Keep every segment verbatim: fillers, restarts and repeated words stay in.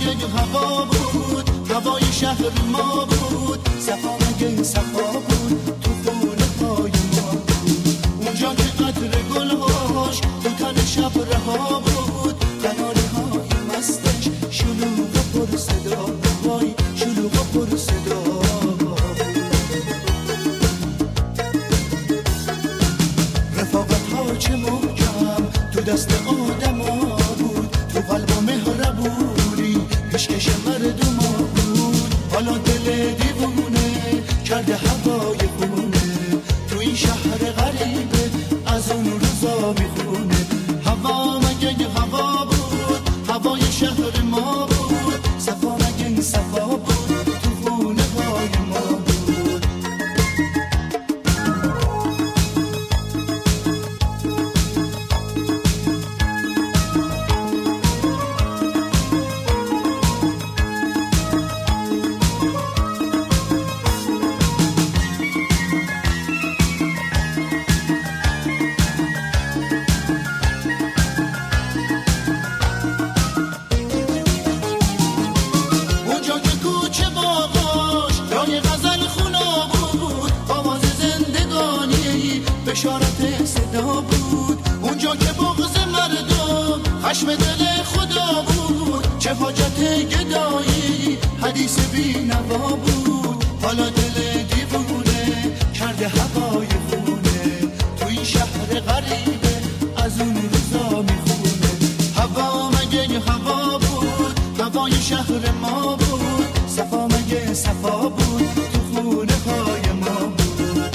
مگه هوا بود، هوای شهر ما بود، صفا مگه صفا بود، تو خونه های ما بود. اونجا که عطر گلهاش تو تن شب رها بود، قناری های مستش شلوغ پر صدا، وای شلوغ پر صدا. رفاقت ها چه محکم تو دست آدم ها بود، تو قلب و مهربونی پیشکش مردم ها بود. حالا دل دیوونه کرده هوای خونه، تو این شهر غریبه از اون روزا میخونه. هوا مگه هوا بود، هوای شهر ما بود، صفا مگه صفا بود، تو خونه های ما بود. بشارت صدا بود، اونجا که بغض مردم خشم دل خدا بود. چه حاجت گدایی حدیث بی نوا بود، حالا دل دیوونه کرده هوای خونه، تو این شهر غریبه از اون روزا میخونه. هوا مگه هوا بود، هوای شهر ما بود، صفا مگه صفا بود، تو خونه های ما بود.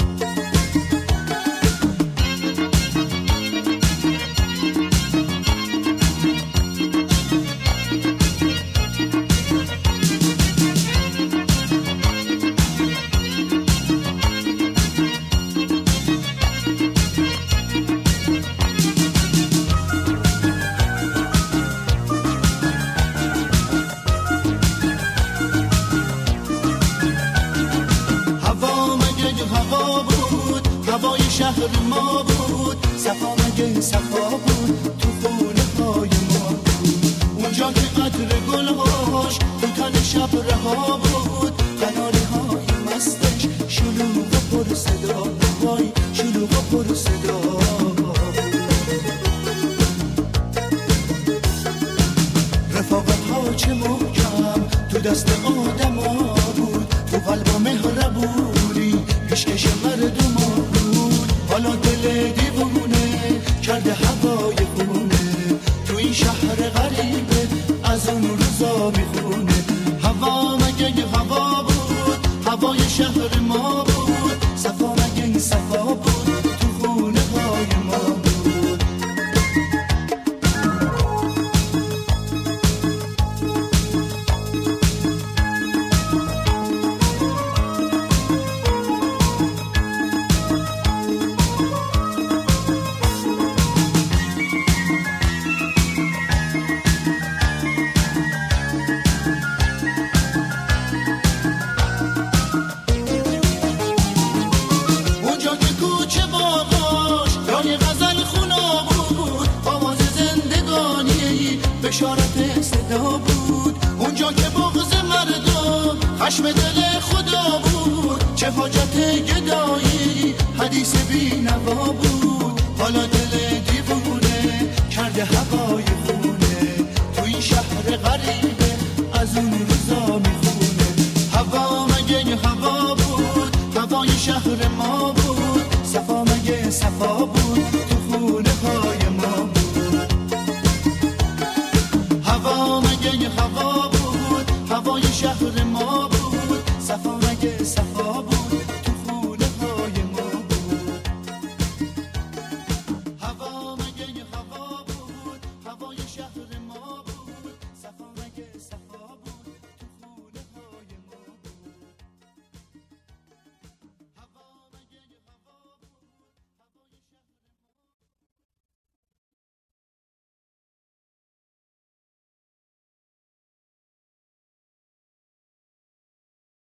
هوای شهر ما بود، صفا مگه صفا بود، تو خونه های ما بود. اونجا که عطر گلهاش تو تن شب رها بود، قناری های مستش شلوغ پر صدا، وای شلوغ پر صدا. رفاقت ها چه محکم تو دست آدم ها بود، تو قلب و مهربونی پیشکش مردم ها بود. حالا دل دیوونه کرده هوای خونه، تو این شهر غریبه از اون روزا میخونه. هوا مگه هوا بود، هوای شهر ما بود، صفا مگه صفا بود، تو خونه های ما بود. بشارت صدا بود، اونجا که بغض مردم خشم دل خدا بود. چه حاجت گدایی حدیث بی نوا بود، حالا دل دیوونه کرده هوای خونه، تو این شهر غریبه از اون روزا میخونه. هوا مگه هوا بود، هوای شهر ما بود، صفا مگه صفا بود، تو خونه های ما بود. هوا مگه هوا بود، هوای شهر ما بود، صفا مگه صفا بود.